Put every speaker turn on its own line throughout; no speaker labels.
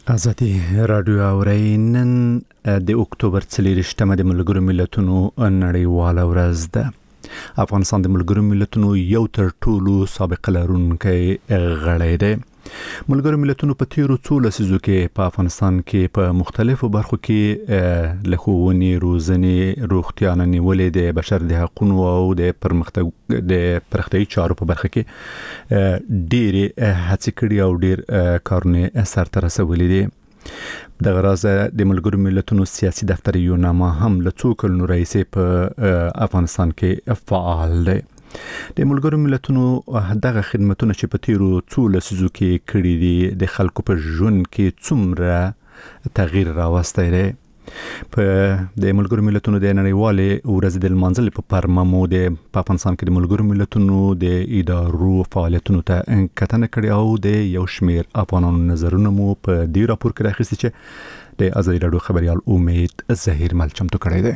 ازادي رادیو اورئ نن د اکتوبر 24مه د ملګرو ملتونو نړیواله ورځ ده. افغانستان د ملګرو ملتونو یو تر ټولو سابقه لرونکی غړی دی. ملګرو ملتونو په تیرو څو لسیزو کې په افغانستان کې په مختلفو برخو کې له ښوونې، روزنې، روغتیا نه نیولې د بشر د حقوقو او د پرمختګي چارو په برخه کې ډېرې هڅې کړې او ډېر کارونه سرته رسولي دي. د غراض د ملګرو ملتونو سیاسي دفتر یوناما هم له څو کلونو راهیسې په افغانستان کې فعال دی. د ملګرو ملتونو دغه خدمتونه چې په تیرو څو لسیزو کې کړي دي د خلکو په ژوند کې څومره تغییر راوستی دی. په د ملګرو ملتونو د نړیوالې ورځې د لمانځلو په پرممو د افغانستان کې د ملګرو ملتونو د ادارو فعالیتونو ته کتنه کړې او د یو شمېر افغانانو نظرونه مو په دې راپور کې راخیستي چې د ازادي راډیو خبريال امید ظهیر مل چمتو کړی دی.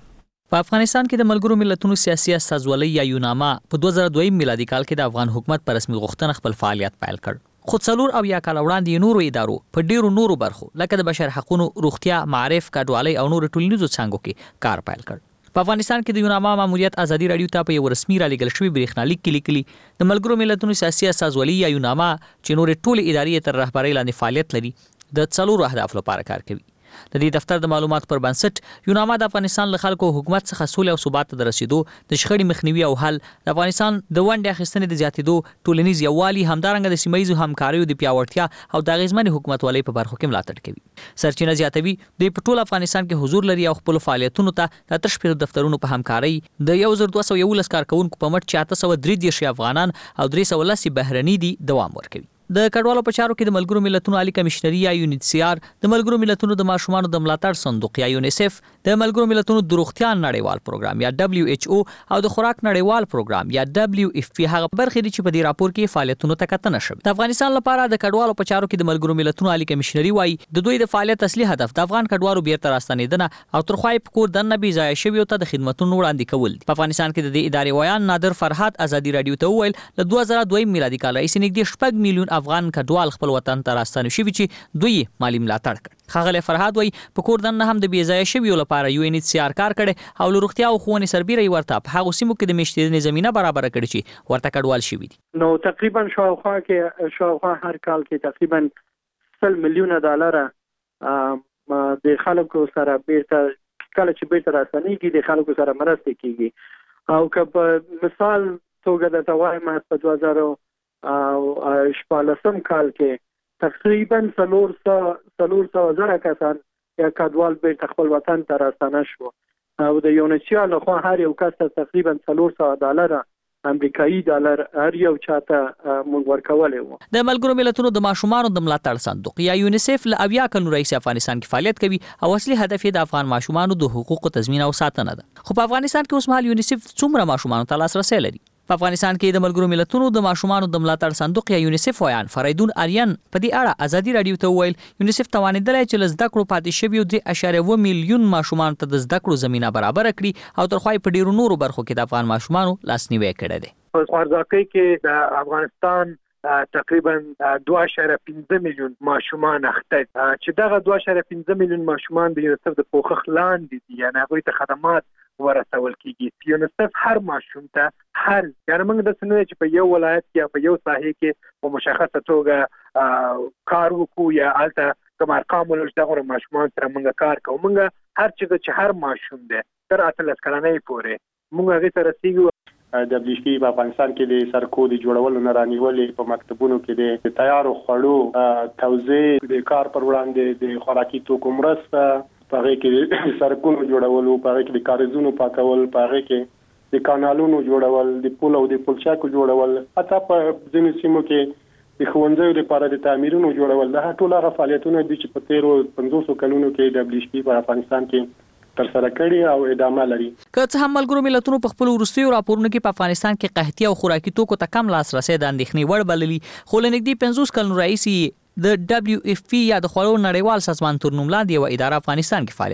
په افغانستان کې د ملګرو ملتونو سیاسي استازولۍ یا یوناما په 2002 میلادي کال کې د افغان حکومت پر رسمي غوښتنه خپل فعالیت پیل کړ. خو څلور او یا کال وړاندې نورو ادارو په ډیرو نورو برخو لکه د بشر حقوقو، روغتیا، معارف، کډوالۍ او نورو ټولنیزو څانګو کې کار پیل کړ. په افغانستان کې د یوناما ماموریت ازادي راډیو ته په یو رسمي رالېږل شوی بریښنالیک کې لیکلي د ملګرو ملتونو سیاسي استازولۍ یا یوناما چې نور ټول ادارې تر رهبرۍ لاندې فعالیت لري د څلورو اهدافو لپاره کار کوي. د دې دفتر د معلوماتو پر بنسټ یوناما د افغانستان له خلکو حکومت څخه سولې او ثبات ته رسیدو، د شخړې مخنیوي او حل، د افغانستان د ونډې اخیستنې د زیاتېدو، ټولنیز یووالي، همدارنګه د سیمه ییزو همکاریو د پیاوړتیا او د اغیزمنې حکومتولۍ په برخو کې ملاتړ کوي. سرچینه زیاتوي د په ټول افغانستان کې حضور لري او خپل فعالیتونو ته د تشکیل دفترونو په همکاري د 1211 کارکونکو په مټ 833 افغانان او 310 بهرني دي دوام ورکوي. د کډوالو په چارو کې د ملګرو ملتونو عالی کمشنري یا UNHCR، د ملګرو ملتونو د ماشومانو د ملاتړ صندوق یا UNICEF، د ملګرو ملتونو د روغتیا نړیوال پروګرام یا WHO او د خوراک نړیوال پروګرام یا WFP هغه برخې دي چې په دې راپور کې فعالیتونو ته کتنه شوې. د افغانستان لپاره د کډوالو په چارو کې د ملګرو ملتونو عالی کمشنري وايي د دوی د فعالیت اصلي هدف د افغان کډوالو بیرته راستنیدنه او تر خوای په کور دنه بي ځای شوی ته د خدماتو وړاندې کول. په افغانستان کې د دې ادارې ویان نادر فرهاد ازادي رادیو ته وویل له 2002 میلادي کال راهیسې نږدې 6 میلیون افغان کډوال خپل وطن ته راستنه شوي چې دوی مالی ملاتړ کړ. ښاغلی فرهاد وایي په کور دننه هم د بې ځایه شویو لپاره UNHCR کار کړی او له روغتیا او ښوونې سربیره ورته په هغو سیمو کې د میشتېدنې زمینه برابره کړې چې ورته کډوال شوي دي.
نو تقریبا شاوخوا هر کال کې تقریبا 100 میلیونه ډالر د خلکو سره بیرته کله چې بیرته راستنېږي د خلکو سره مرسته کیږي. او که په مثال توګه درته وایم په 2014 کال کې تقریبا 400,000 کسان یا کډوال بیرته خپل وطن ته راستنه شو او د UNHCR لخوا هر یو کس ته تقریبا $400 امریکایي ډالر هر یو چاته موږ ورکولې وو.
د ملګرو ملتونو د ماشومانو د ملاتړ صندوق یا UNICEF له 70 کلونو راهیسې افغانستان کې فعالیت کوي او اصلي هدف یې د افغان ماشومانو د حقوقو تضمین او ساتنه ده. خو په افغانستان کې اوس مهال UNICEF څومره ماشومانو ته لاسرسی لري؟ په افغانستان کې د ملګرو ملتونو د ماشومانو د ملاتړ صندوق یا UNICEF ویان فریدون آریان په دې اړه ازادي رادیو ته وویل UNICEF توانیدلی چې له زده کړو پاتې شویو 3.1 میلیون ماشومانو ته د زده کړو زمینه برابره کړي او تر خوای په ډیرو نورو برخو کې د افغان ماشومانو لاسنیوی کړی دی.
په خوارځواکۍ کې د افغانستان تقریبا 2.5 میلیون ماشومان اخته چې دغه 2.5 میلیون ماشومان د UNICEF د پوښښ لاندې دي، یعنې هغوی ته خدمات ورسول کیږي. UNICEF هر ماشوم ته یعنې موږ د سنوي چې په یو ولایت کې یا په یو ساحې کې په مشخصه توګه کار وکړو یا الته کوم ارقام ولرو چې دغه ماشومان سره موږ کار کوو. موږ هر چې هر ماشوم دی تر 18 کلنۍ پورې موږ هغې ته رسیږو.
WFP په افغانستان کې د سرکو د جوړولو نه رانیولې په مکتبونو کې د تیارو خوړو توزیع، د کار پر وړاندې د خوراکي توکو مرسته، په هغې کې د سرکونو جوړولو، په هغې کې د کاریزونو پاکول، په هغې کې د کانالونو جوړول، د پل او د پلچکو جوړول، حتی په ځینو سیمو کې د ښوونځیو لپاره د تعمیرونو جوړول. دا ټول هغه فعالیتونه دي چې په تیرو 50 کلونو کې WFP په افغانستان کې ترسره کړي او ادامه لري.
که څه هم ملګرو ملتونو په خپل وروستیو راپورونو کې په افغانستان کې قحطي او خوراکي توکو ته کم لاسرسی د اندېښنې وړ بللي، خو له نږدې 50 کلونو راهیسې د WFP یا د خوړو نړیوال سازمان تر نوم لاندې یوه اداره افغانستان کې فعالیت لري.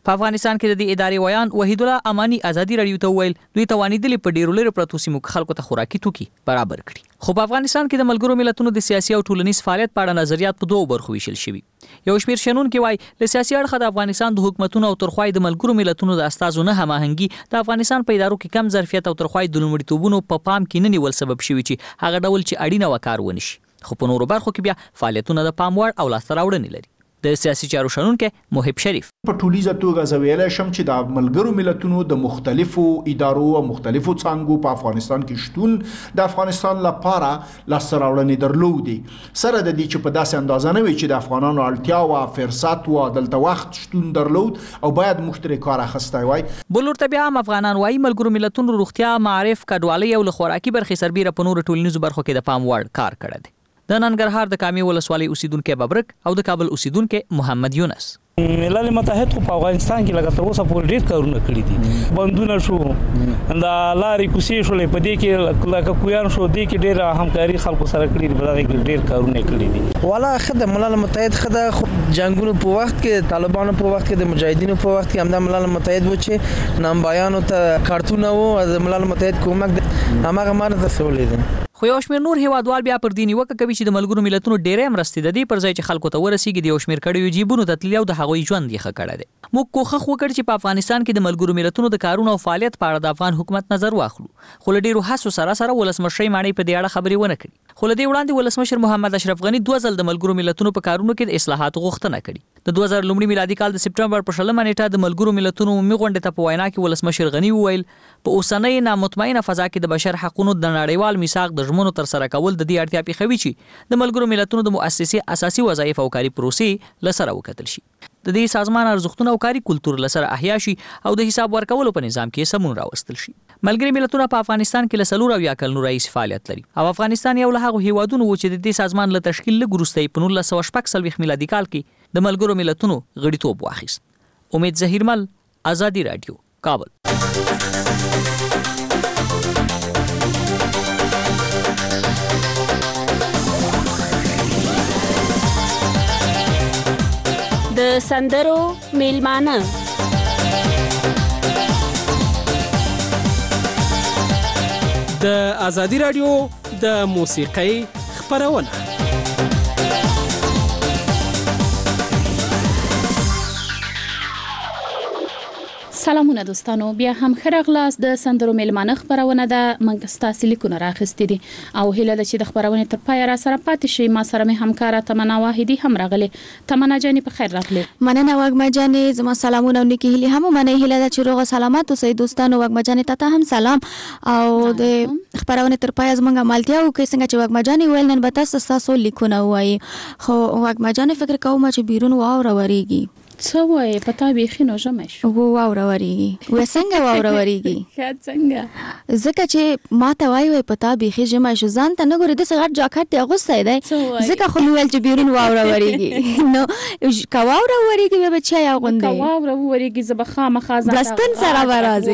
په افغانستان کې د دې ادارې ویان وحید الله امانی ازادي رادیو ته ویل دوی توانیدلې په ډیرو لري پروتو سیمو خلکو ته خوراکي توکي برابر کړي خو په افغانستان کې د ملګرو ملتونو د سیاسي او ټولنیز فعالیت په اړه نظریات په دوه برخو ویشل شوي یو شمېر شنونکي وایي له سیاسي اړخه د افغانستان د حکومتونو او ترخوای د ملګرو ملتونو د استازو نه هماهنګي د افغانستان په ادارو کې کم ظرفیت او ترخوای د لومړیتوبونو په پام کې نه نیول سبب شوي چې هغه ډول چې اړینه وکړ ونشي خو په نورو برخو کې بیا فعالیتونه د پام وړ او لاسته راوړنې لري د سیاسي چارو شنونکي محب شریف
په ټولیزه توګه زویل شم چې د ملګرو ملتونو د مختلفو ادارو او مختلفو څانګو په افغانستان کې شتون د افغانستان لپاره لاسته راوړنې درلودي سره د دې چې په داسې اندازه نه وي چې د افغانانو اړتیا او فرصت او دلته وخت شتون درلود او باید مشترک کار اخیستی وای
بلور ته بیا هم افغانان وایي ملګرو ملتونو روغتیا معرف کډوالۍ او خوراکي برخې سربېره په نورو ټولنیزو برخو کې د پام وړ کار کړی دی د ننګرهار د کامې ولسوالۍ اوسیدونکو ببرک او د کابل اوسیدونکو محمد یونس
ملل متحد په افغانستان کې لکه تر اوسه پورې ډېر کارونه کړي دي بندونه شو د لارې کوڅې شولې په دې کې لکه کویان شو دې کې ډېر همکاري خلکو سره کړي دي په دغه کې ډېر کارونه کړي دي
والا خدای ملل متحد خدای جنگونو په وخت کې طالبانو په وخت کې د مجاهدینو په وخت کې هم د ملل متحد و چې نامبایانو ته کارتونه وو د ملل متحد کومک هغه مانه تسولې دي
خو یو شمېر نور هیوادوال بیا پر دې نیوکه کوي چې د ملګرو ملتونو ډېرې مرستې د دې پر ځای چې خلکو ته ورسیږي د یو شمېر کړیو جیبونو ته تللي او د هغوی ژوند یې ښه کړی دی موږ کوښښ وکړ چې په افغانستان کې د ملګرو ملتونو د کارونو او فعالیت په اړه د افغان حکومت نظر واخلو خو له ډېرو هڅو سره ولسمشر ماڼۍ په دې اړه خبرې ونه کړې خو له دې وړاندې ولسمشر محمد اشرف غني 2 ځل د ملګرو ملتونو په کارونو کې د اصلاحاتو غوښتنه کړې د 2000 لومړي میلادي کال د سپټمبر په 20 نیټه د ملګرو ملتونو عمومي غونډې ته په وینا کې ولسمشر غني وویل په اوسنۍ نامطمئنه فضا کې د بشر حقوقو د نړیوال میثاق د ژمنو تر سره کول د دې اړتیا پیښوي چې د ملګرو ملتونو د مؤسسې اساسي وظایف او کاري پروسې لسره وکتل شي د دې سازمان ارزښتونه او کاري کلتور لسره احیا شي او د حساب ورکولو په نظام کې سمون راوستل شي ملګري ملتونه په افغانستان کې لسلور او یا کلونو رئیس فعالیت لري او افغانستان یو له هغو هیوادونو و چې د دې سازمان له تشکیل لږ وروسته په 1946 میلادي کال کې د ملګرو ملتونو غړیتوب واخیست امید ظهیرمل ازادي رادیو کابل
د سندرو میلمانه
د ازادي رادیو د موسیقۍ خپرونه
سلامونه دوستانو بیا هم خرغلاس د سندرو میلمانه خبرونه ده منګ ستاسو لیکونه راخستې دي او هیله ده چې د خبرونه تر پای را سره پاتې شي ما سره مې همکاره تمنا واحدی هم راغله تمنا جانې په خیر راغله
مننه وګما جانې زما سلامونه نیکی هلي هم مننه هیله ده چې روغ سلامت اوسئ دوستانو وګما جانې ته هم سلام او د خبرونه تر پای زمونږه مالتیا او کې څنګه چې وګما جانې ویل نن به تاسو لیکونه وایي خو وګما جانې فکر کوم چې بیرون واو راوريږي
څه وای پتا بیخي نو جمع شو
واو راوريږي و څنګه واو راوريږي
څنګه
زکه چې ما ته وای پتا بیخي جمع شو ځان ته نه ګورې د سغړ جاکټ دی اغوستای دی زکه خو نو ول چې بیرون واو راوريږي نو کا واو راوريږي به بچا یا غوندې
کا واو راوريږي زبخه مخازه
بلستن سره برازي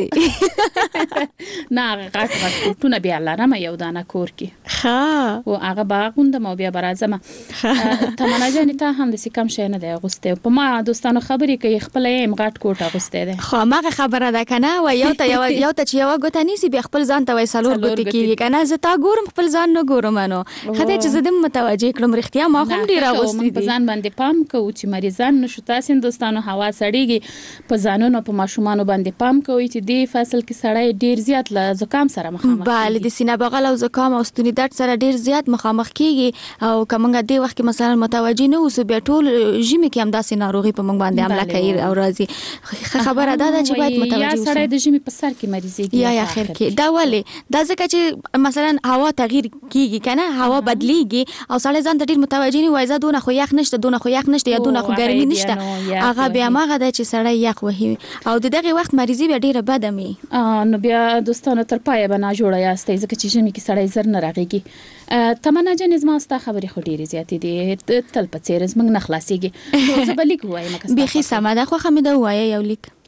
نه غټ ټونه بیا لارم یو دانه کور کې
ها
او هغه باغوند مو بیا برازم تمنا جانې ته هم د سکم شې نه دی اغوسته په ما دوستانو خبرې کوي خپل ایم غټ کوټ اغوسته ده
خو ماغه خبره ده کنه و یو ته چې یو غوته نیسی به خپل ځان ته وای سالور غوته کیږي کنه زه تا ګورم خپل ځان نه ګورم نو خدای چې زدم متوجه کړم رښتیا ما هم ډیر اغوستې دي
په ځان باندې پام کوو چې مریضان نشو تاسو دوستانو هوا سړیږي په ځانونو په ماشومان باندې پام کوي چې دی فصل کې سړی ډیر زیات له زکام سره مخامخ
بله د سینه بغل او زکام او ستوني درد سره ډیر زیات مخامخ کیږي او کومه دی وخت کې مثلا متوجه نه اوسو بیا ټول ژمي کې هم داسې ناروغي په موږ باندې عمله کوي او راځي خبره ده چې باید متوجه اوسو
یا سړی د ژمي په سر کې مریضيږي
یا اخر کې دا ولې دا ځکه چې مثلا هوا تغییر کیږي کنه هوا بدلیږي او سړی ځان ته ډیر متوجه نه وای زه دونه خو یخ نشته یا دونه خو ګرمي نشته هغه بیا ماغه ده چې سړی یخ وهي او دغه وخت مریضي بیا ډیره بده می
نو بیا دوستانو تر پای بنا جوړه یاستئ ځکه چې ژمي کې سړی زر نه راغيږي تمنا جن زما ستا خبرې خو ډیره زیاتې دي تل په چیرې زمنګ نه خلاصيږي زه بلیک وایم که
بيخي سماده خو حمید وایي یو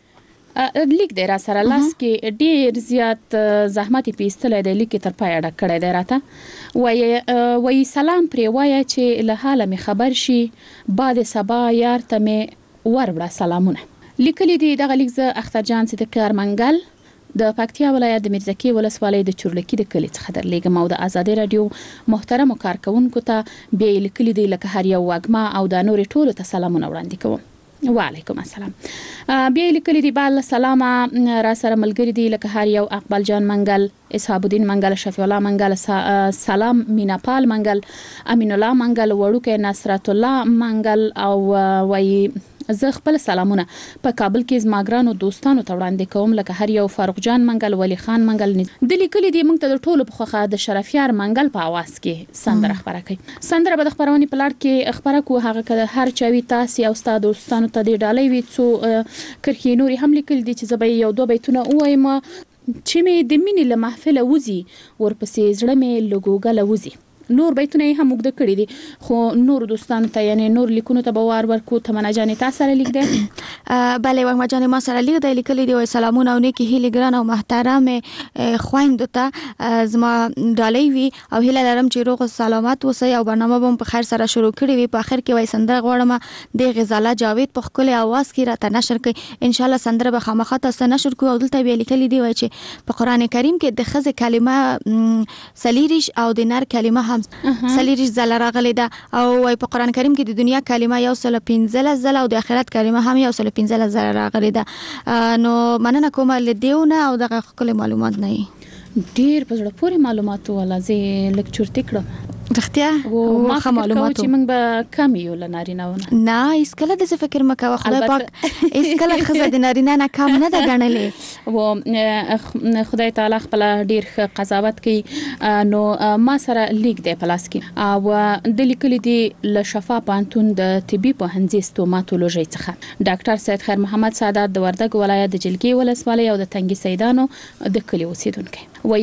لیک دی را سره لاس کې ډیر زیات زحمت پیستلې دی لیک تر پای اډه کړی دی راته وای سلام پرې وای چې له حاله می خبر شي بعد سبا یار ته می ور وړه سلامونه لیکلي دي دغه لیک ز اختر جان صدیقی ارمنګل د پکتیا ولایت د میرزکی ولسوالۍ د چورلکی د کلی څخه درلېږم او د آزادي رادیو محترم کارکونکو ته بیا لیکلي دي لکه هر یو وګما او د نور ټولو ته سلامونه وړاندې کوم. وعلیکم السلام. بیا لیکلي دي بل سلام را سره ملګری دي لکه هر یو اقبال جان منګل، اسحاب الدین منګل، شفیع الله منګل، سلام میناپال منګل، امین الله منګل، وړوکه نصرت الله منګل او وای زه خپل سلامونه په کابل کې زماګرانو دوستانو ته وړاندې کوم لکه هر یو فاروق جان منګل، ولی خان منګل. د لیکلي دي موږ ته د ټولو په خوخه د شرفیار منګل په आवाज کې سندره خبره کوي. سندره به د خبرونې په لړ کې خبره کو هغه کله هر چاوي تاسو او استاد دوستانو ته د ډالۍ وي څو کرخي نوري هم لیکلي دي چې زبې یو دوه بیتونه وایم چې مې د مینې له محفل وزي ورپسې زړه مې لګوګل وزي. نور بیتونه هم وګد کړی دي خو نور دوستانو ته یعنی نور لیکونو ته بوار ورکو تمنا جان تاسو سره لیک دی.
بله وګما جان ما سره لیک دی لیکلي دی سلامونه او نیکی هیله ګران او محترم خويندو ته زما ډالۍ وی او هیله لرم چې روغ سلامت اوسئ او برنامه به په خیر سره شروع کړی وي. په اخر کې وای سندره غواړم د غزاله جاوید په خپل आवाज کې راته نشر کړي ان شاء الله سندره به خامخا تاسو نشر کوو. دلته به لیکلي دی وای چې په قران کریم کې د خزه کلمه سلیریش او د نر کلمه هم سلیریش زل راغلی ده او په قران کریم کې د دنیا کلمه 115 زل او د آخرت کلمه هم 115 زل راغلی ده. نو مننه کوم لیدونه او دغه خپل معلومات نه
ډیر په زړه پورې معلومات ولا زه لیکچر تکړه
رختیا
او ما معلومات چې موږ به کم یو لنارینهونه
نه اسکله د فکر مکه خدای پاک اسکله خزه د نارینه نه کم نه ده غنلې
و خدای تعالی خپل ډیر قضاوت کوي. نو ما سره لیک دی پلاس کې او د لیکلي دی له شفا پانتون د طبي پوهنځي ستوماتولوژي څخه ډاکټر سید خیر محمد سعادت د وردګ ولایت د جلګي ولسوالۍ او د تنګي سیدانو د کلی اوسیدونکو وای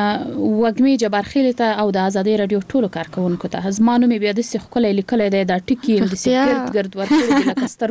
وګمی جبارخیل ته او د آزادي رادیو ټولو کارکونکو ته زمانو می بیا د سخ کله لیکل دی د ټکی د سکرت ګرد ورته د لکستر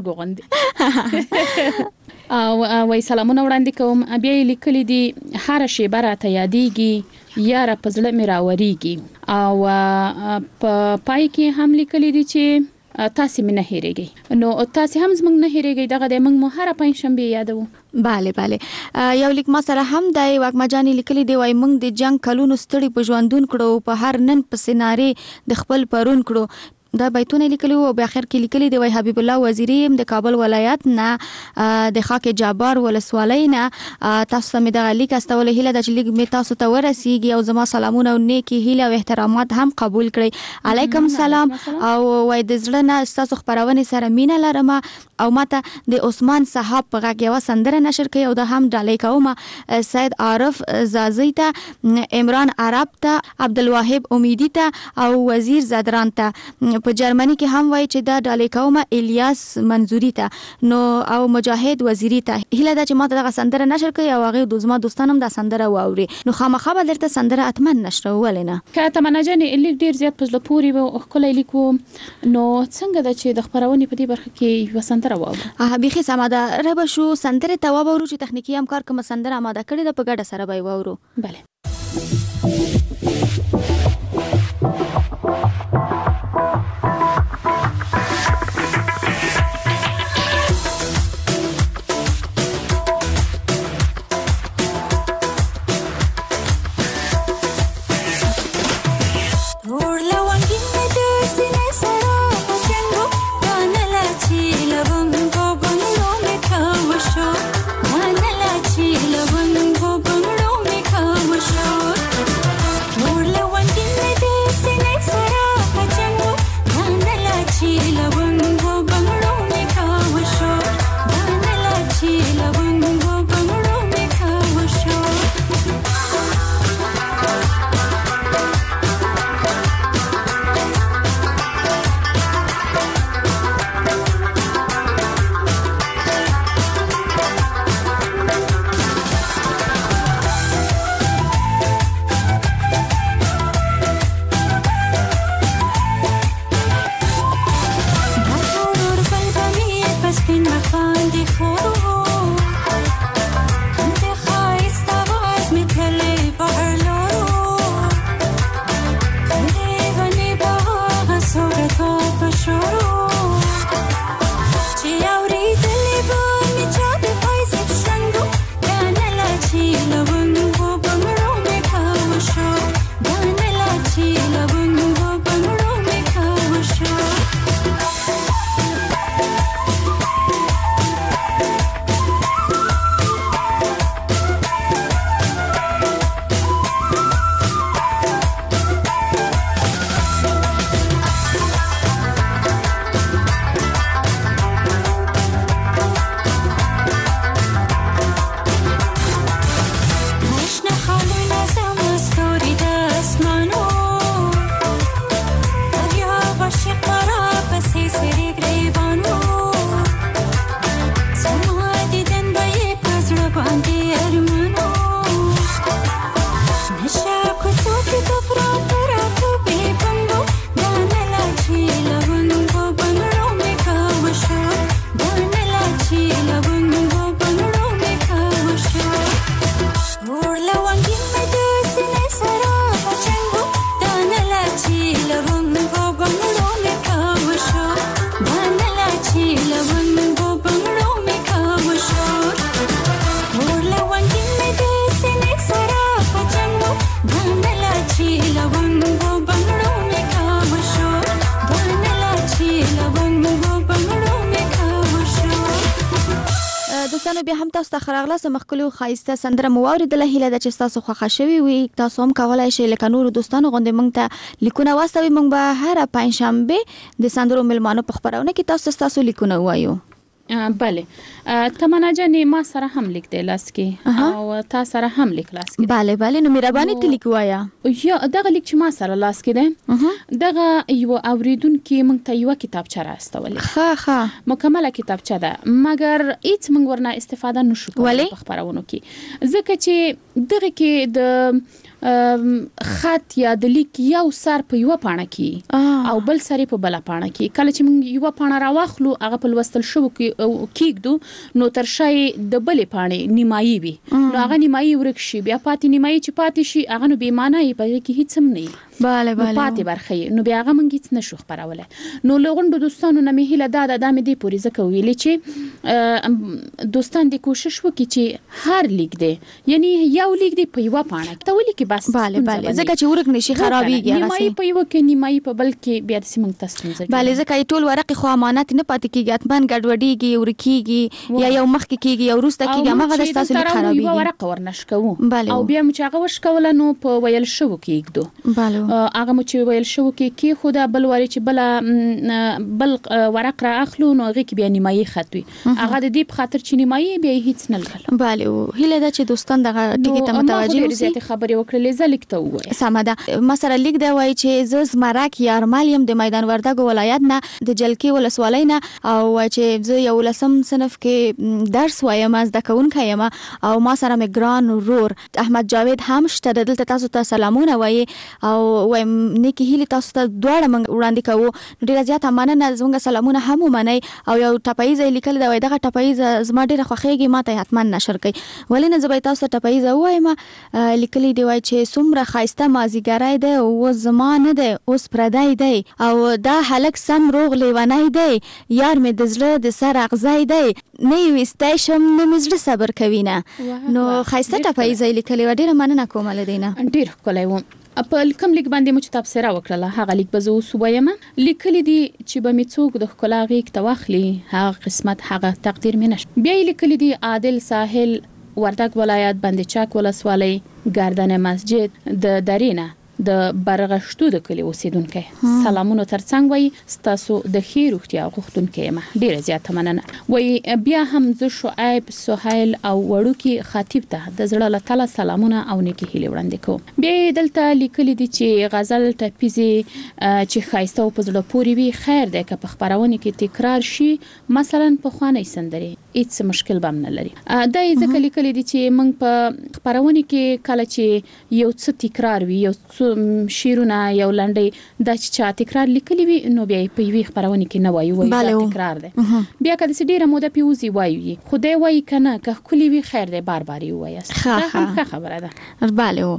غوندي او وای سلامونه وړاندې کوم. بیا لیکلي دي هر شی براته یادېږي یاره پزړه می راوريږي او په پای کې هم لیکلي دي چې تاسو مې نه هېریږئ. نو تاسو هم زموږ نه هېریږئ دغه د موږ مو هر پنځ شنبه یادو.
بله یو لیک ما سره هم دی واکما جان لیکلي دی وای موږ د جنگ کلونو ستړي په ژوندون کړو په هر نن په سیناري د خپل پرون کړو. دا بیتونه لیکلي او په اخر کې لیکلي دی وای حبیب الله وزیری د کابل ولایت نه د خاک جابر ولسوالۍ نه تاسو مې د لیک استول هیله د لیک می تاسو ته ورسیږي او زما سلامونه او نیکی هیله او احترامات هم قبول کړئ. علیکم سلام او وای د زړه نه تاسو خبرونه سره مینه لرم او ماته د عثمان صاحب په غږ یو سندره نشر کړي او د هم ډالۍ کوم سید عارف زازی ته عمران عرب ته عبدالواحد امیدی ته او وزیر زدران ته په جرمني کې هم وای چې دا ډالۍ کوم الیاس منظوری ته نو او مجاهد وزیری ته هله دا چې ماته دغه سندره نشر کړي او هغه دوزما دوستانم دا سندره واوري نو خامخا به درته سندره اتمن نشر ولنه
که تمنا جن لیک ډیر زیات پزله پوری او خپل لیکو نو څنګه د چې د خبرونې په دې برخه کې و سندره واورو
بيخي سماده رب شو سندره ته واورو چې تخنیکی همکار کوم سندره آماده کړي د په ګډه سره به واورو.
بله
Show.
دوستانو بیا هم تاسو ته خراغله سمخکلو خایسته سندره مو اوریدله هیله ده چې تاسو خوښه شوي وي تاسو هم کولای شئ لکه نور دوستانو غوندې موږ ته لیکونه واستوي موږ به هر پنځشنبه د سندرو ملمانو په خبرونه کې تاسو لیکونه وایو
بله تمنا جانې ما سره هم لیک دی لاس کې او تا سره هم لیک لاس کې
بله نو مهرباني ته لیک وایا
یا دغه لیک چې ما سره لاس کې دی دغه یو اوریدونکو موږ ته یو کتابچه راستولې
ښه
مکمله کتابچه ده مګر هیڅ موږ ورنه استفاده نشو کولای په خبرونو کې ځکه چې دغه کې د خط یا د لیک یو سر په یو پاڼه کې او بل سر په بل پاڼه کې کله چې موږ یو پاڼه راوخلو هغه په لوستل شو کېږدو نو تر شای د بلې پاڼې نیمایي وي نو هغه نیمایي ورک شي بیا پاتې نیمایي چې پاتې شي هغه نو بې معنی په کې هیڅ هم نه
بله
پاتې برخه نو بیا هغه موږ هیڅ نشو خبرولای نو لغونډو دوستانو نه مې هیله ده د مې دی پوری زکه ویلې چې دوستان دې کوشش وکړي چې هر لیک دی یعنی یو لیک دی په یو پاڼه ته ولې کې بس
بله ځکه چې ورک نشي خرابېږي
نیمایي په یو کې نیمایي په بل کې بیا د سیمنګ تاسو
بله ځکه ټول ورق خو امانت نه پاتې کیږي اتمن ګډوډيږي ورکیږي یا یو مخ کې کیږي یا ورسته کیږي هغه د تاسو لیک خرابېږي
یو ورق ورنشکو او بیا مو چې هغه وشکول نو په ویل شو کېږدو
بله
هغه مو چې ویل شو کې خو دا بل وری چې بل ورق را اخلو نو هغه کې بیا نیمایي خط وي هغه د دې په خاطر چې نیمایي بیا هیڅ نه لګل
بله هیله ده چې دوستان دغه ټکی ته متوجه
اوسئ زیاتې خبرې وکړلې زلیک ته وایي
سمه ده ما سره لیک دی وایي چې زه زمرک یارمل یم د میدان وردګو ولایت نه د جلکی ولسوالۍ نه او چې زه یو لسم صنف کې درس وایم زده کوونکی یم او ما سره مې ګران ورور احمد جاوید هم شته دلته تاسو ته سلامونه وایي او وایم نیکی هیله تاسو ته دواړه موږ وړاندې کوو ډیره زیاته مننه زموږ سلامونه هم ومنئ او یو ټپایز لیکل دی وایي دغه ټپایز زما ډیره خوښیږي ما ته حتما نشر کړئ ولې نه زه به تاسو ته ټپایز وایم لیکلی دی وایي چې څومره ښایسته مازیګری دی او زما نه دی اوس پردی دی او دا هلک سم روغ لیونی دی یار مې د زړه د سر اغزی دی نه یې ویستی شم نه مې زړه صبر کوي نه نو ښایسته ټپایزه یې لیکلې وه ډېره مننه کوم له دې نه
ډېر ښکلی و په کوم لیک باندې مو چې تبصره وکړله هغه لیک به زه اوس ووایم لیکلی دي چې به مې څوک د ښکلا غېږ ته واخلي هغه قسمت هغه تقدیر مې نشته بیا یې لیکلی دي عادل ساحل وردګ ولایت بند چاک ولسوالۍ گردن مسجد د درینه د برغشتو د کلی اوسیدونکو سلامونه ترڅنګ وای ستاسو د خیر روغتیا غوښتونکو یم ډیره زیاته مننه وای بیا هم ز شعیب سهیل او وړوکی خطیب ته د زړه له تله سلامونه او نیکی هیله وړاندې کوم بیا دلته لیکلي دي چې غزل ټپیزي چې خایسته او په زړه پوري وي خیر ده که په خبرونه کې تکرار شي مثلا په خواني سندري هیڅ مشکل بم نه لري دا ځکه لیکلي دي چې موږ په خبرونه کې کله چې یو څه تکرار وي یو شیرونه یو لنډي د چا تکرار لیکلی وي نو بیا په یوې خبرونه کې نه وایي دا تکرار ده بیا کله چې ډیره موده پیوزي وایي خدای وایي کنه که کلی وی خیر ده بار بار وایي دا هم خبره ده
بله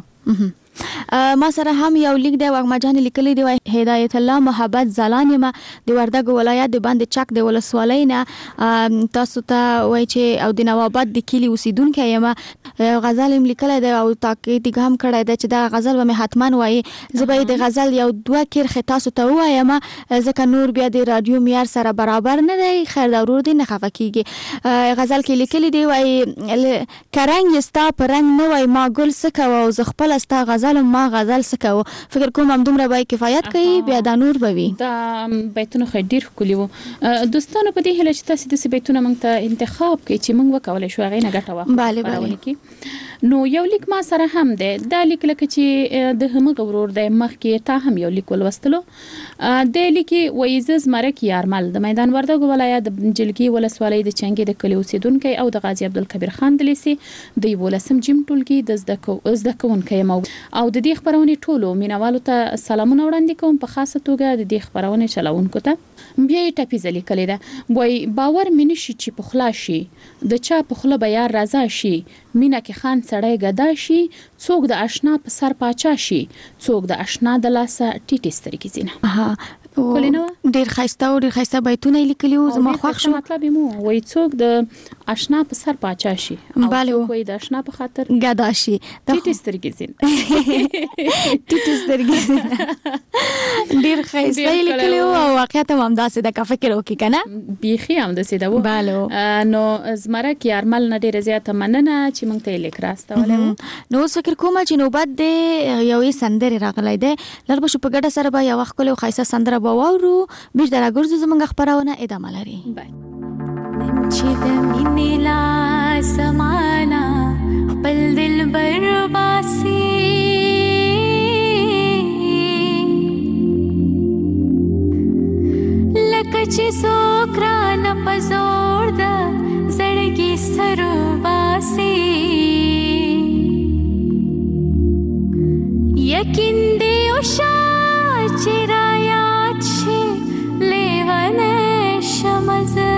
ما سره هم یو لیک دی وګما جان لیکلی دی هدایت الله محبت زلان یم د وردګ ولایت د باندې چک د ولسوالۍ نه تاسو ته وای چې او د نوابت د کلی اوسیدونکو یم غزل یم لیکلی دی او تاکید هم کړی دی چې دا غزل به حتما وای زبې د غزل یو دوه کرخه تاسو ته وایم ځکه نور بیا د رادیو معیار سره برابر نه دی خیر ضرور دی نه خفه کیږي غزل کې لیکلی دی وای کرنګ استا پرنګ نه وای ما ګل سکه او ز خپل استا غزل ما غزل سکو فکر کوم هم دومره به کفایت کوي بیا دا نور بوي
دا بیتونه خډیر کلی وو دوستانو په دې هله چې تاسو د بیتونه موږ ته انتخاب کړئ چې موږ وکولای شو غینه ګټه واخلو نو یو لیک ما سره هم ده دا لیک لکه چې د هم غورور د مخ کې تا هم یو لیک ولوستلو د لیکي وایزز مرک یارمل د میدان وردګ ولایت د جلګي ولسوالۍ د چنګي د کلی اوسیدونکو او د غازی عبدالکبیر خان د لیسي د ولسم جیم ټولګي د زده کوونکو او د دې خبرونه ټولو مینوالو ته سلامونه وړاندې کوم په خاصه توګه د دې خبرونه چلاونکو ته بیا ټاپیز لیکل ده وای باور مینه شي چې په خلا شي د چا په خلا بیا رضا شي مینا کې خان سړی غدا شي څوک د آشنا په سر پاچا شي څوک د آشنا د لاسه ټیټی سترګې زینه کولینو
ډیر خایسته بیتونه لیکلي او زما خوښ شو
مطلب مو وای څوک د آشنا په سر پاچا شي او څوک وای د آشنا په خاطر
غدا شي
ټیټی سترګې زینه
ټیټی سترګې ډیر ښایسته لیکلی او واقعیت هم همداسې د فکر وکړي که نه
بیخي همداسې ده و نو زمرک یارمل نه ډېره زیاته مننه چې موږ ته یې لیک راستولی و
نو اوس فکر کومه چې نوبت دی یوې سندرې راغلی دی لږ به شو په ګډه سره به یوه ښکلې او ښایسته سندره به واورو بیرته راګرځو زموږ خپرونه ادامه لري
نن چې د مینې لا زمانه خپل دلبر باسي لکه چې څوک رانه په زور ده زړګي سر باسي یقین دی او شا چې را یاد شي لیونه شمزه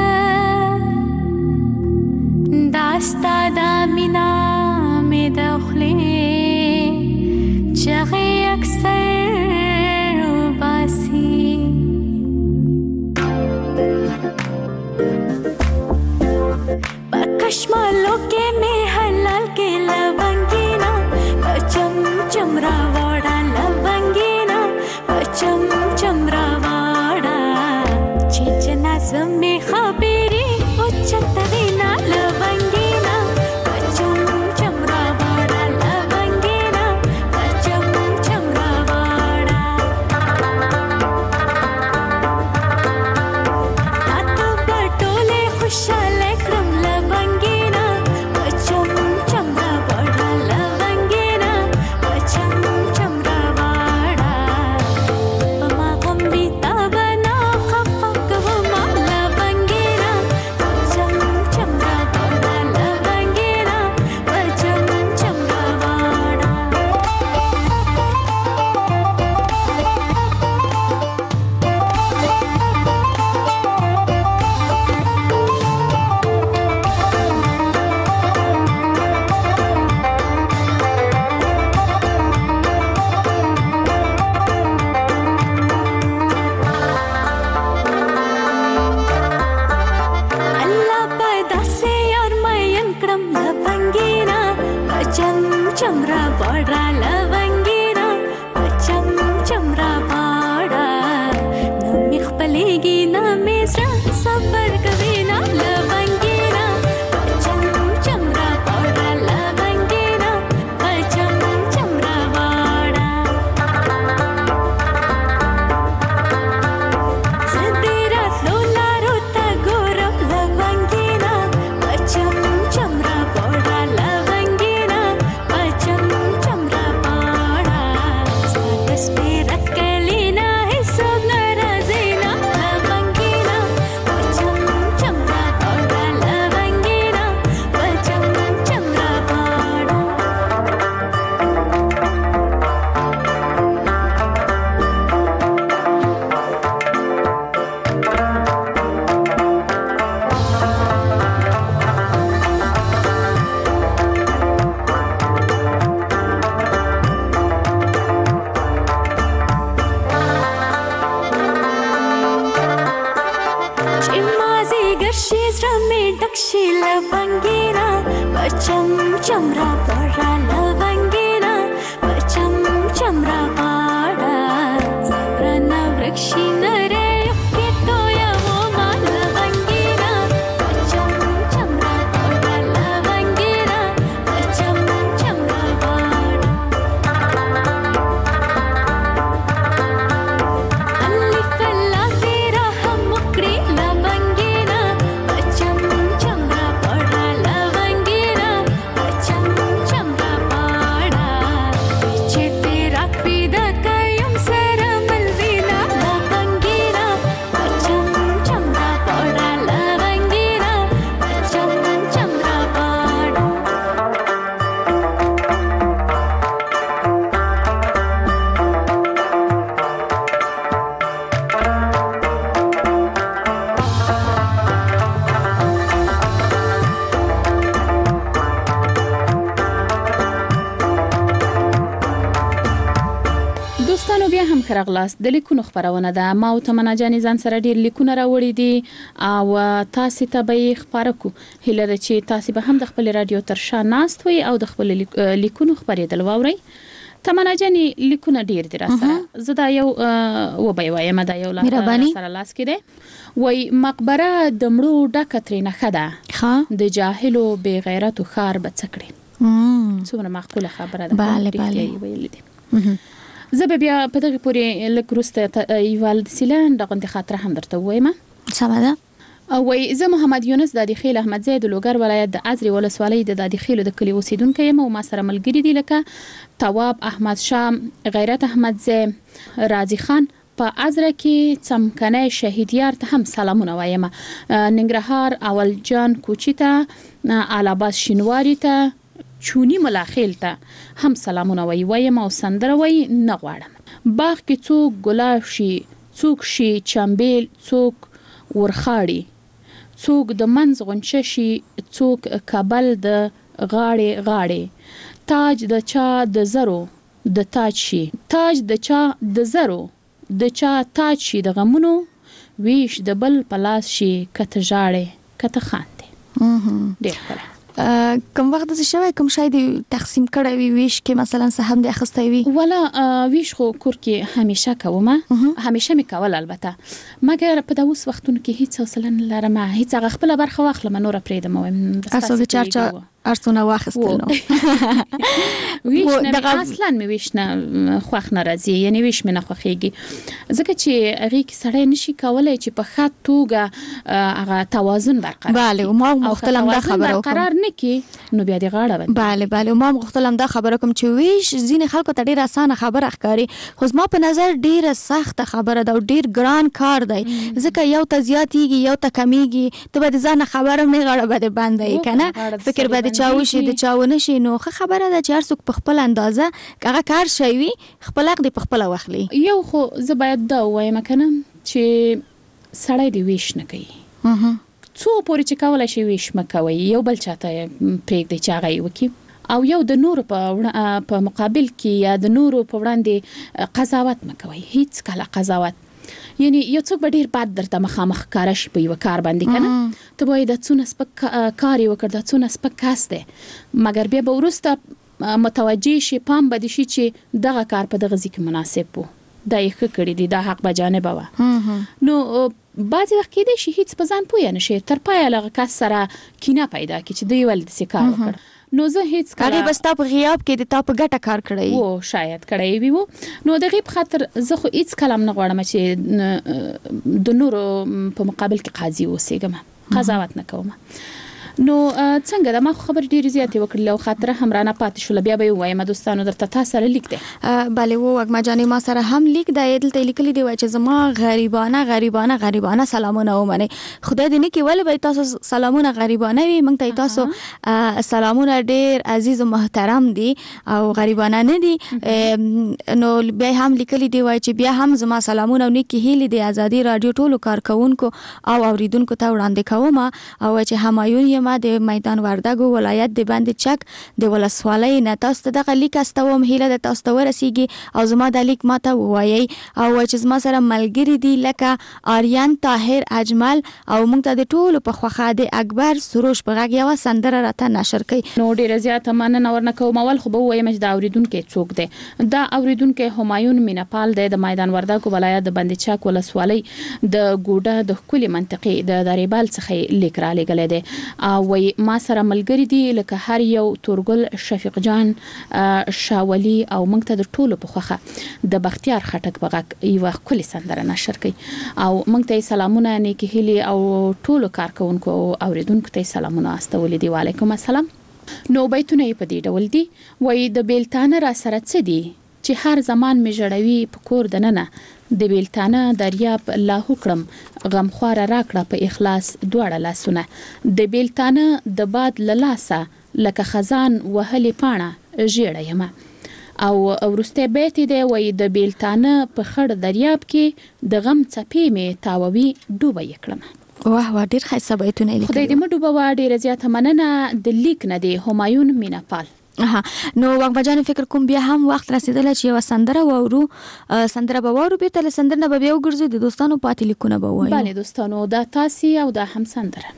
داستا دا مینا می دخلی چغی اکثر باسی بکشمالو کے میں حلال کے لونگینا بچم چمرا واڑا لونگینا بچم چمرا واڑا چیچنا زمی خبری اچتوینا لونگینا بچم چمرا واڑا لونگینا بچم چمرا واڑا آتو بٹولے خوشالے کرم لونگینا بچم چمرا واڑا لونگینا بچم چمرا واڑا پما غمی تابنا خفق وما لونگینا بچم چمرا واڑا لونگینا بچم چمرا واڑا اللہ پیدا سے یار مین کرم لونگینا بچم چمرا واڑا لونگینا بچم چمرا واڑا نمی خپلیگی نمی زرا صبر کوینا لونگینا بچم چمرا واڑا لونگینا بچم چمرا واڑا زدیرات لولارو تا گورم لونگینا بچم چمرا واڑا لونگینا بچم چمرا واڑا ستس پیرت کلینا حساب نرازینا لونگینا بچم چمرا واڑا لونگینا بچم چمرا واڑا چمازی گرشیز رمی دکشی لونگینا بچم چمرا واڑا لونگینا بچم چمرا واڑا زبرنا ورکشی نره یخی تویا وما لونگینا بچم چمرا واڑا لونگینا بچم چمرا واڑا علی فلا تیرا ہم مکڑی لونگینا بچم چمرا واڑا لونگینا بچم چمرا واڑا پیچھے تیرا پیدا کیم سر ملوینا لونگینا بچم چمرا واڑا لونگینا بچم چمرا واڑا
دوستانو بیا هم خرغلاس د لیکونو خبرونه ده ما او تمنا جانې ځان سره ډیر لیکونه راوړي دي او تاسو ته به خبره کو هله چې تاسو به هم د خپل رادیو تر شا ناست وي او د خپل لیکونو خبرېدل واوري تمنا جنې لیکونه ډیر دي را سره زدا یو و به وایم دا یو سره لاس کې ده وای مقبره د مړو ډکه ترې نه خده د جاهلو بے غیرت خار بچکړي څومره معقوله خبره ده
bale
ویل دي زه بیا په دغه پورې لکروسته ایوال سیلان دغه خاطر هم درته وایم
سمه ده
او وای زه محمد یونس د خیل احمد زید لوګر ولایت د ازری ولسوالۍ د خیل د کلی اوسیدونکو یم او ما سره ملګری دي لکه تواب احمد شاه غیرت احمد زید رازی خان په ازره کې څمکنه شهیدیار ته هم سلامونه وایم ننګرهار اول جان کوچی ته علاباس شینواری ته چونی ملاخیل ته هم سلامونه وایم او سندره وای نه غواړم باغ کې څوک ګلاب شي څوک شي چمبیل څوک ورخاړي څوک د منځ غونچه شي څوک کابل د غاړې تاج د چا د زرو د تاج شي تاج د چا د زرو د چا تاج شي د غمونو ویش د بل پلاس شي کته جاړې کته خاندې ډېر
کوم وخت څه شوی کوم شای دی تقسیم کړی وی ویش کې مثلا سهم دی اخستای وی
ولا ویش خو کور کې همیشه کومه همیشه می کول البته مګر په داوس وختونو کې هیڅ وسلن لرم هیڅ خپل برخه واخلم نور پرېدم
اسو د چرچا ارسونه واخستل نو
ویش نه اصلا می ویش نه خوښ ناراضي یعنی ویش می نه خوخيږي ځکه چې هغه کې سړی نشي کولای چې په خاط توګه هغه توازن برقرار
bale ما مختلم دا خبره
قرار نه کی نو بیا دی غاړه
bale ما مختلم دا خبره کوم چې ویش ځینې خلکو ته ډیره اسانه خبره ښکاری خو ما په نظر ډیره سخت خبره دا ډیر ګران کار دی ځکه یو ته زیاتیږي یو ته کمیږي ته به ځان خبره نه غاړه بده باندې کنه فکر به چاوشي د چاونه شي نو خبره ده چې هر څوک په خپل اندازه هغه کار شوی خپل حق دی په خپل واخلي
یو خو زه باید دا وایم کنه چې سړی دی ویش نه کوي څو پورې چې کولای شي ویش مکوي یو بل چاته پرېږدي چې هغه وکي او یو د نور په مقابل کې یا د نور په وړاندې قضاوت مکوي هیڅ کله قضاوت یعنی یو څوک به ډیر بد درته مخامخ کار شي په یو کار باندې کنه ته وای د څونه سپک کاری وکړ د څونه سپک کاسته مګر بیا به ورسته متوجي شي پام بد شي چې دغه کار په دغه ځکه مناسب وو دا یې کړی دی دا حق به جانب و نو بعضی وخت کې د شي هیڅ په ځان پوی نه شي تر پای لغه کس سره کینه پیدا کی چې دی ول د سکار وکړ نو زه هیڅ
کله به ستا په غیاب کې د تا په ګټه کار کړی
وو شاید کړی وي وو نو د غیب خاطر زه خو هیڅ کلام نه غواړم چې د نور په مقابل کې قاضي اوسېږم قضاوت نه کوم نو څنګه دا ما خبر ډیر زیاتې وکړل او خاطر هم رانه پاتې شول بیا به وایم دوستانو درته تاسو سره لیک ده
bale وو وګما جانې ما سره هم لیک دا دلته لیکلي دی چې زما غریبانه سلامونه ومنه خدای دې نه کې ولې به تاسو سلامونه غریبانه وي موږ ته تاسو سلامونه ډیر عزیز او محترم دي او غریبانه نه دي نو بیا هم لیکلي دی چې بیا هم زما سلامونه او نیکی هیلې د ازادي رادیو ټولو کارکونکو او اوریدونکو ته وړاندې کوم او چې همایون د میدان وردګو ولایت د باندې چک د ولسوالۍ نه تاسو ته دغه لیک استوم هیله د تاسو ته ورسیږي او زما د لیک ماته وایي او چې زما سره ملګری دی لکه آریان طاهر اجمل او موږ ته د ټولو په خوخه د اکبر سروش په غږ یو سندره راته نشر کړي
نو ډیره زیاته مننه ورنکوم اول خو به وایم چې دا اوریدونکو څوک دی دا اوریدونکو همایون مینپال دی د میدان وردګو ولایت د باندې چک ولسوالۍ د ګوډه د کلی منطقې د دریبال څخه لیک را لګل دی وای ما سره ملګری دی لکه هر یو تورګل شفیق جان شاولی او موږ ته د ټولو په خوخه د بختیار خټک بغک یو کلی سندره نشر کړي او موږ ته سلامونه نیکی هلی او ټولو کارکونکو او اوریدونکو ته سلامونه استولې دی وعلیکم السلام نو بیتونه په دې ډول دی وای د بیلتانه را سره څه دی چې هر زمان می جوړوي په کور دننه د بیلتانه دریاب لا حکم غمخوار راکړه په اخلاص دواړه لاسونه د بیلتانه د باد للاسه لکه خزان وهلي پاڼه ژړه یم او ورسته بیت دی وای د بیلتانه په خړ دریاب کې د غم چپی می تاووي ډوبه یکړم
واه ډیر ښه بیتونه لیکلي
خدای دې مډو بوا ډیر زیاته مننه د لیک نه دی همایون مینپال
نو وګما جان فکر کوم بیا هم وخت رسیدل چې یو سندره وورو سندره به وورو به تل سندره به یو ګرځي د دوستانو پاتې لیکونه به وایي
بله دوستانو دا تاسو او دا هم سندره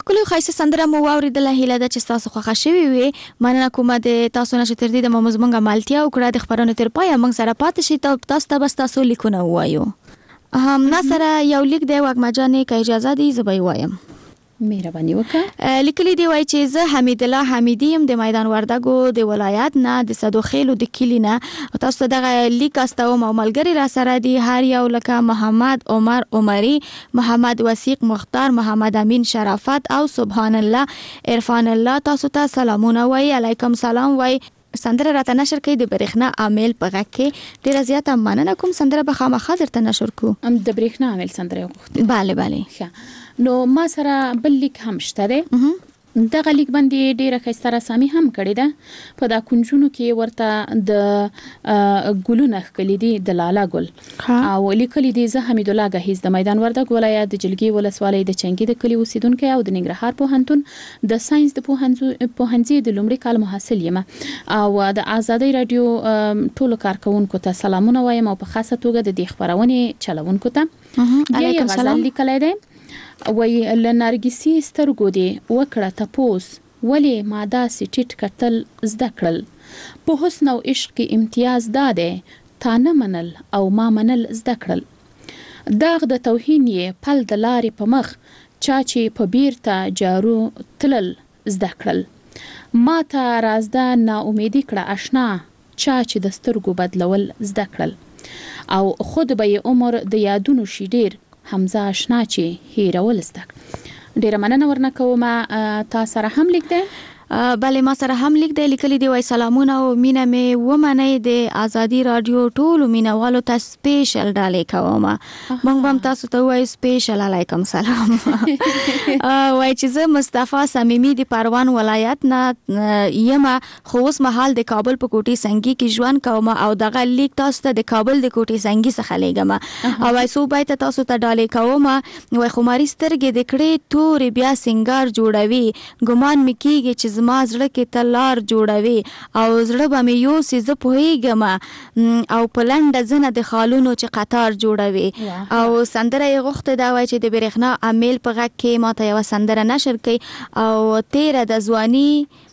خپل خاصه سندره مو واوریدله هیله ده چې تاسو خوښه شوي وي. مننه کومه د تاسو نه چې تر دې د مزمنګه مالتیا وکړه د خبرونو تر پای موږ سره پاتې شي. تاسو ته بس تاسو لیکونه وایو. ناصر یو لیک دی واګمجانې که اجازه دی زه به وایم.
مهرباني وکړه.
لیکلي دی وای چې زه حمید الله حمیدی يم د میدان وردګو د ولایت نه د صدوخیلو د کلی نه. تاسو دغه لیک استوم او ملګری را سره دی هر یو لکه محمد عمر عمری، محمد وثیق مختار، محمد امین شرافت او سبحان الله عرفان الله. تاسو ته سلامونه وای. علیکم سلام وای. سندره راته نشر کړئ د برېښنا عامل په غږ کې. ډیره زیاته مننه کوم. سندره به خامخا درته نشر کو.
د برېښنا عامل سندره وغوښتل.
bale bale.
نو ما سره بل لیک هم شته دی. دغه لیک باندې ډیره ښایسته رسامي هم کړې ده. په دا کنجونو کې ورته د ګلونه ښکلي دي د لاله ګل او لیکلي دي زه حمید الله ګهیز د میدان وردګ ولایت د جلګي ولسوالۍ د چنګي د کلي اوسیدونکی او د ننګرهار پوهنتون د ساينس د پوهنځي د لومړي کال محصل یم او د آزادۍ رادیو ټولو کارکونکو ته سلامونه وایم او په خاصه توګه د دې خبرونې چلوونکو ته. علیکم سلام. لیکلای دی وای لنارګسی سترګو دی وکړه تپوس ولې ما داسې ټیټ کتل زده کړل په حسن او عشق کې امتیاز داده تا نه منل او ما منل زده کړل داغ د توهین یې پل د لارې په مخ چا چې په بیرته جارو تلل زده کړل ما ته رازده ناامیدي کړه آشنا چا چې د سترګو بدلول زده کړل او خود به یې عمر د یادونو شي ډیر حمزه آشنا چې هیرول زده. ډیره مننه ورنه کوم. تا سره هم لیک دی؟
بله ما سره هم لیک دی. لیکلي دی وای سلامونه او مینه مې ومنئ د آزادي رادیو ټولو مینوالو ته سپیشل ډالۍ کوم. موږ هم تاسو ته وای سپیشل علیکم سلام. وای چې زه مصطفی صمیمی د پروان ولایت نه یم خو اوس مهال د کابل په کوټي سنگي کې ژوند کوم او دغه لیک تاسو ته د کابل د کوټي سنگي څخه لګم او وای سو بایته تاسو ته ډالۍ کوم. وای خماري سترګې د کړې تور بیا سنگار جوړوي ګمان مکیږي چې ما زړه کې تلار جوړوي او زړه به مې یو سي زه پوهیږم او پلنډه زنه د خالونو چې قطار جوړوي. او سندره یې غوښته دا وای چې د برېښنا عامل په غږ کې ماته یو سندره نشر کړي او تیره د ځواني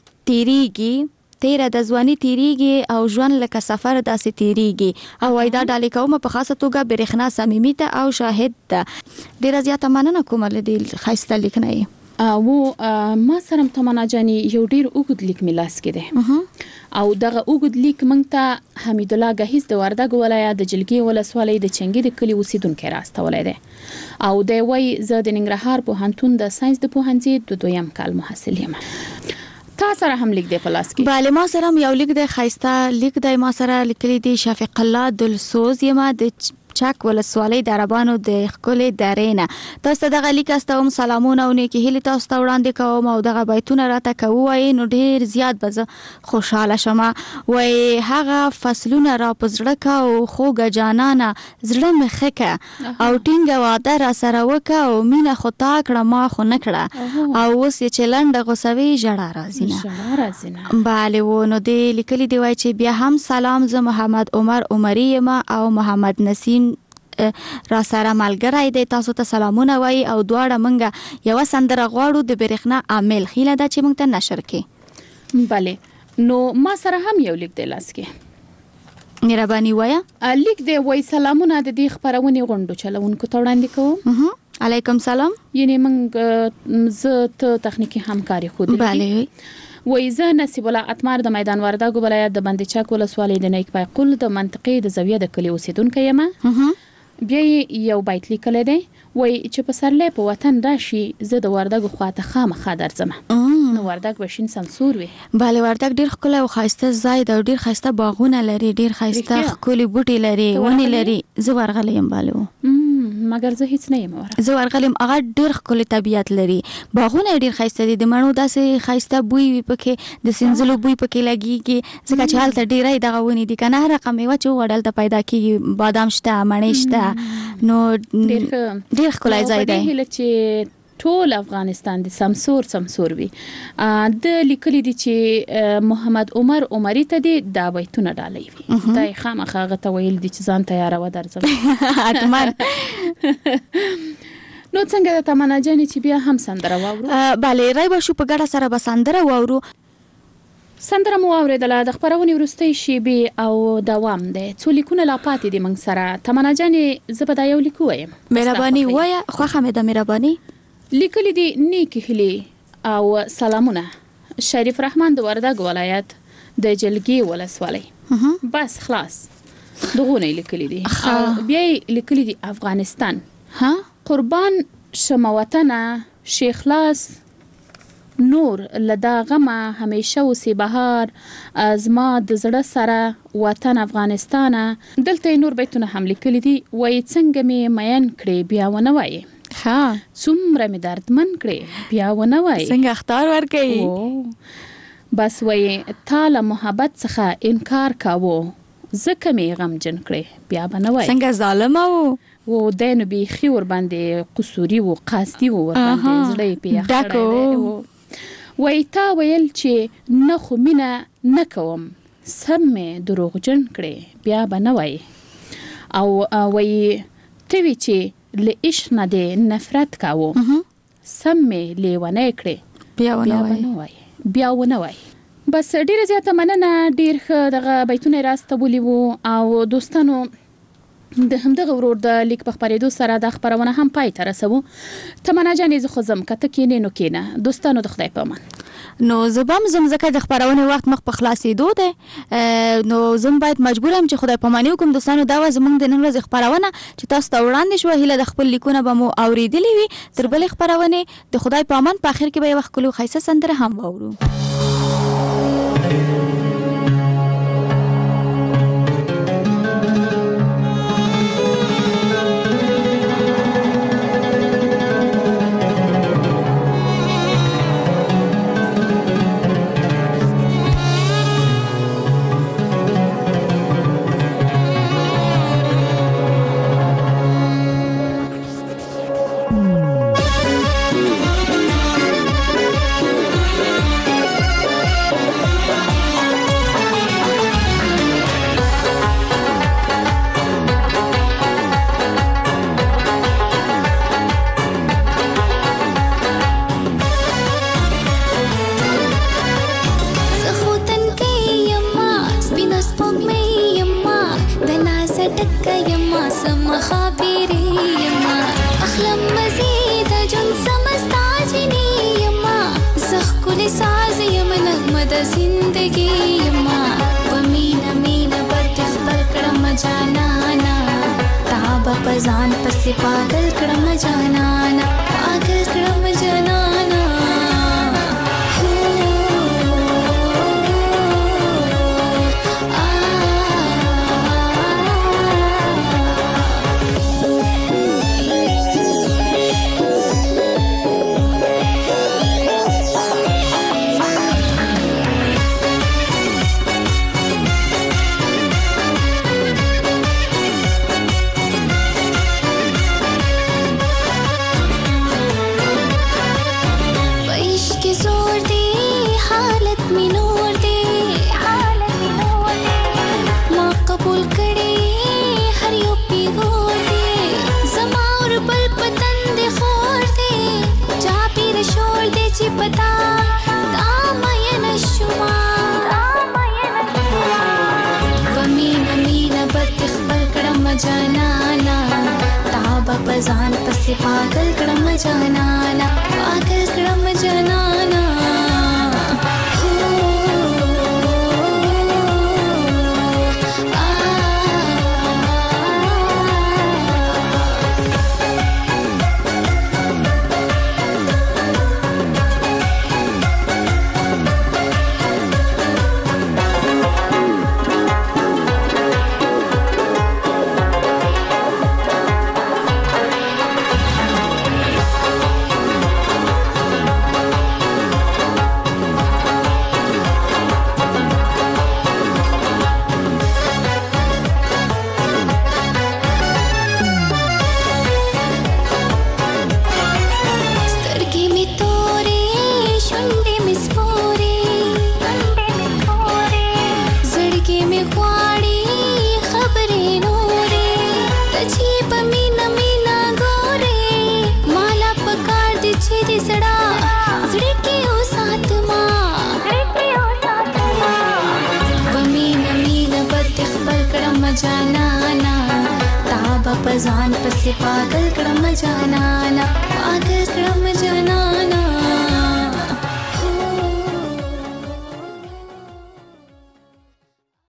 تیریږي او ژوند لکه سفر داسې تیریږي او وای دا ډالۍ کوم په خاصه توګه برېښنا صمیمي ته او شاهد ته. ډیره زیاته مننه کوم له دې ښایسته لیک نه.
او ما سره تمنا جاني یو ډیر اوږد لیک ملاس کې دی او دغه اوږد لیک مونږ ته حمید الله ګهیز د وردګ ولایت د جلګي ولسوالۍ د چنګي د کلي اوسیدونکو راستولای دی او دی وای زه د ننګرهار پوهنتون د ساينس د پوهنځي د دویم کال محصل یم. تا سره هم لیک دی په لاس کې؟
bale ما سره یو لیک دی ښایسته لیک دی. ما سره لیکلی دی شفیق الله دلسوز یم د چک ولسوالۍ د عربانو د خپلې درینه. تاسو ته دغه لیک استوم سلامونه او نیکی هیله تاسو ته وړاندې کوم او دغه بیتونه راته کوي نو ډیر زیات به زه خوشاله شم. وای هغه فصلونه را پزړه کا او خوګه جانانه زړه مخکه او ټینګه واده را سره وکا او مینه خو تا کړه ما خو نه کړه او اوس یې چلند غوسوي جړه راځینه. bale و نو دې لیکلي دی وای چې بیا هم سلام زه محمد عمر عمری یم او محمد نسیم را سره ملګری دی. تاسو ته سلامونه وای او دواړه منګه یو سندره غواړو د برېښنا عامل خیله دا چې موږ ته نشر کړي.
bale نو ما سره هم یو لیک دی لاس کې.
مهرباني وایا.
لیک دی وای سلامونه د دې خبرونې غونډو چلوونکو ته وړاندې کوم.
علیکم سلام.
یعنی موږ زه ته تخنیکی همکاري خو دي.
bale
وای زه نصیب الله اتمر د میدان وردګ ولایت د بند چک ولسوالۍ د نیک پای قل د منطقې د زاویه د کلی اوسیدونکو یم. بیا یو بیت لیکل دی وای چې په سرلې په وطن راشي زه د وردګ خواته خامخا درځم. نو وردګ بشین سمسور وي.
bale وردګ ډیر ښکلی او ښایسته ځای دی او ډیر ښایسته باغونه لري ډیر ښایسته ښکلي بوټي لري ونې لري. زه ورغلی یم bale
مګر زه هیڅ نه یم
زه ورغلم. هغه ډیر ښکلی طبیعت لري باغونه ډیر ښایسته دي د مڼو داسې ښایسته بوی وي پکې د سنځلو بوی پکې لګیږي ځکه چې هلته ډیرې دغه ونې دي کنه هر رقم میوه چې وړل ته پیدا کیږي بادام شته مڼې شته نو ډیر ښکلی ځای دی.
هله چې ټول افغانستان د سمسور وي. د لیکلي دي چې محمد عمر عمری ته دی دا بیتونه ډالۍ وي. دا خامخا غته ویل دي چې ځان تیار و درځم.
اتمن
نو څنګه د تمنا جان چې بیا هم سندره واورو؟
bale راي به شو په ګډه سره به سندره واورو.
سندره مو اوریدله. د خبرونې وروستۍ شیبې او دوام دی. څو لیکونه لا پاتې دي موږ سره. تمنا جانې زه به دا یو لیک ووایم.
مهرباني ووایه. خوښه مې ده مهرباني.
لیکلي دي نیکې هیلې او سلامونه. شریف رحمان د وردګ ولایت د جلګي ولسوالۍ. بس خلاص دغونه لیکلي دي. بیا لیکلي دي افغانستان. قربان شم وطنه شیخ لاس نور لدا غمه همیشه اوسې بهار زما د زړه سره وطن افغانستان. دلته نور بیتونه هم لیکلي دي. وای څنګه مې مین کړې بیا ونه وایي. څومره مې دردمن کړې بیا ونه وایي.
څنګه اختار ورکوي.
بس وای تا له محبت څخه انکار کاوه ځکه مې غمجن کړې بیا به نه وایي.
څنګه ظالمه
و دی نو بیخي ورباندې قصوري و قصدي و ورباندې زړه یې پې یخ کړی دی. وای تا ویل چې نه خو مینه نه کوم سم مې دروغجن کړې بیا به نه وایي. او وای ته وی چې له عشق نه دې نفرت کاوه سم مې لیونی کړې بیا به نه وایي. بیا ونه وایي. بس ډیره زیاته مننه. ډیر ښه دغه بیتونه راستبولي وو او دوستانو د همدغه ورور د لیک په خپرېدو سره د خبرونه هم پای ته رسوو. تمنا جانې زه خو ځم که ته کینې نو کینه. دوستانو د خدای په امان.
نو زه به هم ځم ځکه د خپرونې وخت مخ په خلاصېدو دی. نو زه باید مجبور یم چې خدای پاماني وکړم. دوستانو دا وه زموږ د نن ورځې خپرونه چې تاسو ته وړاندې شوه. هیله د خپل لیکونه به مو اورېدلي وي. تر بلې خپرونې د خدای په امان. په اخر کې به یوه ښکلې ښایسته سندره هم واورو.
ځان پسې پاگل کړم جانانا پاگل کړم جانانا. ځان پسې پاگل کړم جانانا پاگل کړم جانانا. جانانا تابا پزان پس پاگل کړم جانانا پاگل کړم جانانا